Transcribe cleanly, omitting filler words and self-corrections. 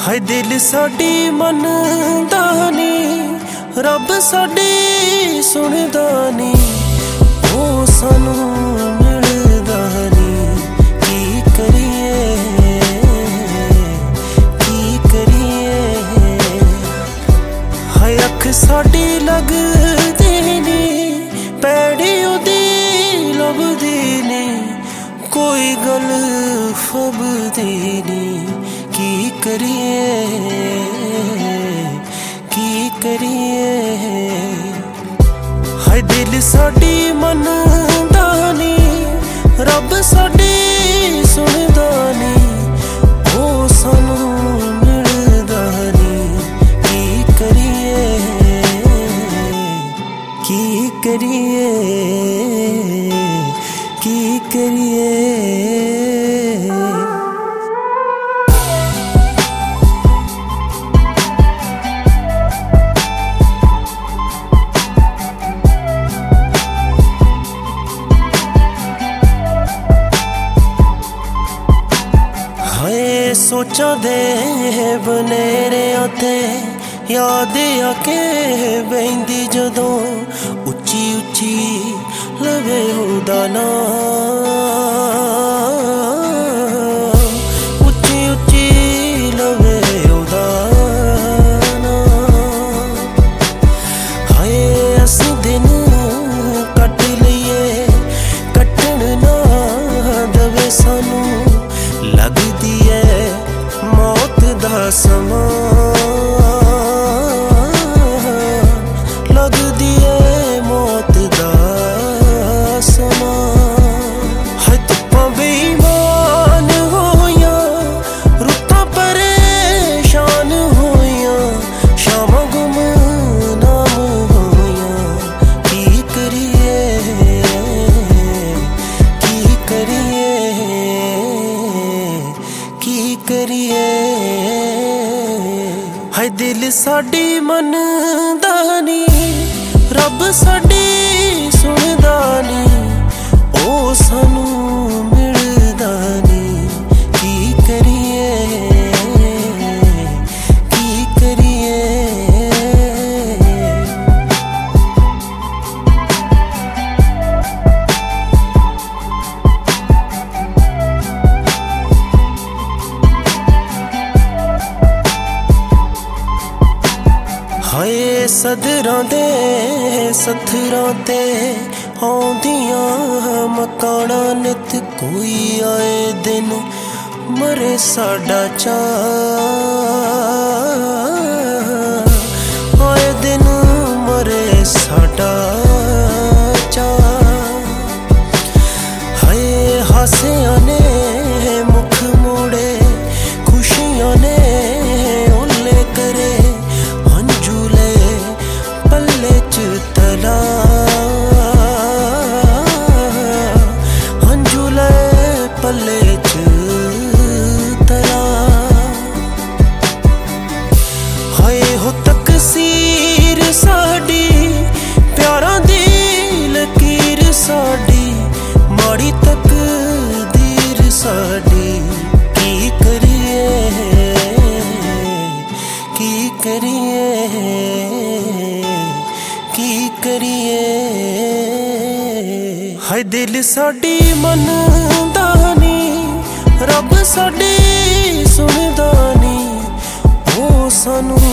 हाय दिल साडी मनदा नी, रब साडी सुनदा नी, ओ सानू मिलदा नी। की करिए हाय अख साडी लगदी नी, पैड़ी उदी लभदी नी, कोई गल फबदी नी। की करिए हाय दिल साडी मनदा नी, रब साडी सुनदा नी, ओ सानू मिलदा नी। की करिए की करिए सोचा दे बनेरिया ते याद आके बहिंदी जदों, उच्ची उच्ची लवे ओदा नाम, उच्ची उच्ची लवे ओदा नाम। हाय असीं दिन कट लईए, कटण ना दवे सानू, लगदी है मौत दा समा, लगदी है मौत दा समा। हाय धुप्पां बेईमान होइयां, रुत्तां परेशान होइयां, शामां गुमनाम होइयां। की करिए हाय दिल साडी मनदा नी, रब साडी सुनदा नी, ओ सानू मिलदा नी। की करिए हाय सदरां दे सथरां ते आउंदियां मकाना नित, कोई आए दिन मरे साडा चाऽ, आए दिन मरे साडा चाऽ। हाय हासियां ने मुख मोड़े, खुशियां ने ओले करे, तला हंजुले पल्ले च तला। हाय हो तकसीर साडी, प्यारां दी लकीर साडी, माड़ी तकदीर साडी। की करिए हाय दिल साडी मनदा नी, रब साडी सुनदा नी, ओ सानू